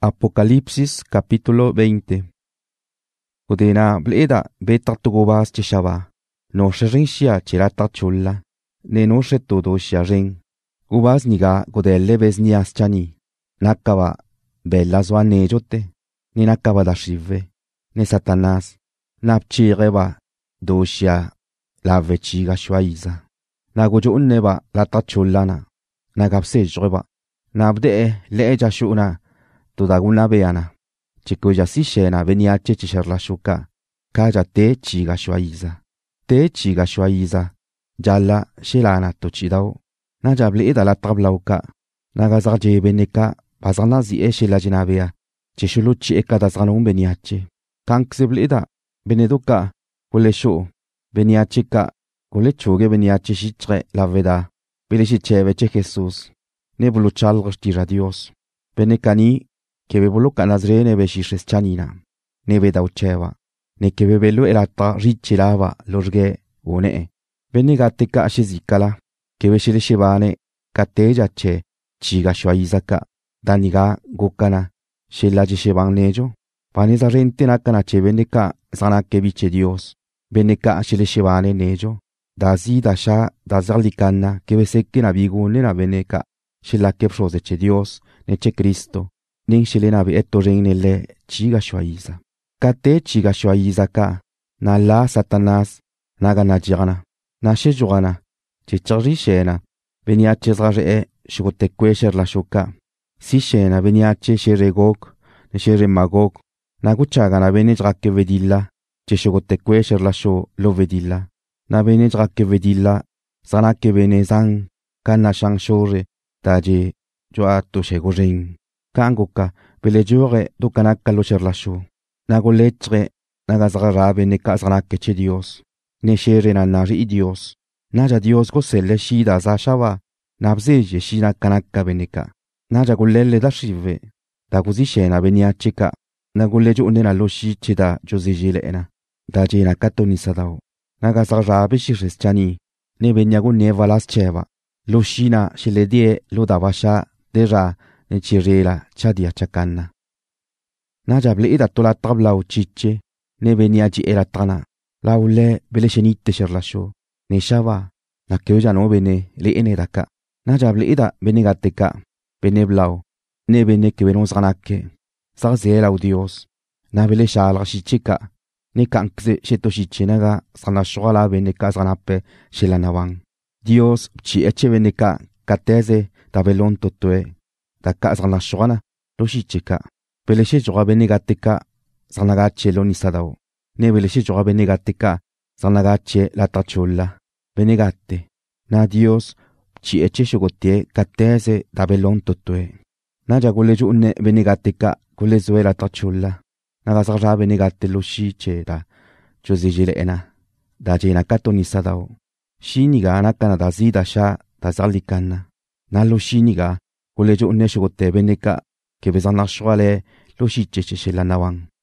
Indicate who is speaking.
Speaker 1: Apocalipsis capítulo 20. Udena bleda betatugobas chishaba. No sherinshia chirata chulla. Ne no shetudo sharing. Ubas niga godelle besnias chani. Nakaba bella zwanejote. Ni nakaba da shive. Ne Satanás. Napchireba doshia la vechiga shwaiza. Nagojo unneba la tachullana. Nagapsejreba. Nabde leeja shuna. Tudaguna beana. Chikuya sishena veniache chisharlashuka. Kaya te chiga shwaiza. Te chiga shwaiza. Jalla shilana tochidao. Najabli ida la tablauka. Nagazarje beneka. Bazana zi shila jinabea. Chishuluchi eka dazanum beniache. Kanksibli ida. Beneduka. Kuleshu. Beniachika. Kulechuge beniache shitre la veda. Bilishicheveche Jesús. Nebuluchalgos tira Dios. Benekani. Que bebuluka nazrene beshishes chanina. Nebe daucheva. Ne que bebelu elata richilava lorge une. Benegateka ashizikala. Que beshilishivane. Kateja che. Chiga shwaizaka. Daniga gukana. Shilaji shivan nejo. Paneza rente nakana che beneka. Zanake biche Dios. Beneka ashilishivane nejo. Dazi dasha dazarlikana. Que beseke na bigune na beneka. Shilake prose che Dios. Neche Cristo. Ning shilena bi eto ringnele chiga shwaiza. Kate chiga shwaiza ka. Na la Satanás. Naga na jirana. Na shejurana. Chichari shena. Beniache zraje shugote kwesher la shuka. Si shena beniache sheregok. Ne sheremagok. Naguchaga na benejrake vedilla. Chishugote kwesher la shu lo vedilla. Na benejrake vedilla. Zanake benezang. Kana shang shore. Taje. Joato shego ring. Kanguka, belejure do kanaka lo cherlashu. Nagoletre, nagazarabe ne kazranake che Dios. Ne shere na nari Dios. Naja Dios gosele shida zashawa. Nabzeje shina kanaka beneka. Naja gulele da shive. Da guzishe na benia chika. Naguleju unena lo shi chida josejile ena. Da jena katoni sadao. Nagazarabe shires chani. Ne benyagu ne valas cheva. Lo shina shiledie lo davasha deja. Ne chirela chadia chakana. Najable ida tola tabla o chiche. Ne beniaji era tana. Laule beleshenite sherlasho. Ne shava. Na kyoja no bene le enedaka. Najable ida benegateka. Beneblao. Ne bene que venos ganake. Sarzela o Dios. Na bele shala shichika. Ne kankse sheto shichinaga. Sana shola beneka zanape shelanawang. Dios chi eche beneka. Kateze tabelon totoe. Daka zana shwana loshiceka. Beleshe joga benegateka zanagache lo nisadao. Ne beleshe joga benegateka zanagache la tachulla. Benegate. Na Dios chi eche shogote kateze dabelon totue. Na jagoleju une benegateka kulezue la tachulla. Nagazarja benegate loshiche da josejile ena. Da jena kato nisadao. Shiniga anakana da zida sha da zalikana. Na lo shiniga Kulejo uneshugote beneka que bezana shwale lo shiche la nawang.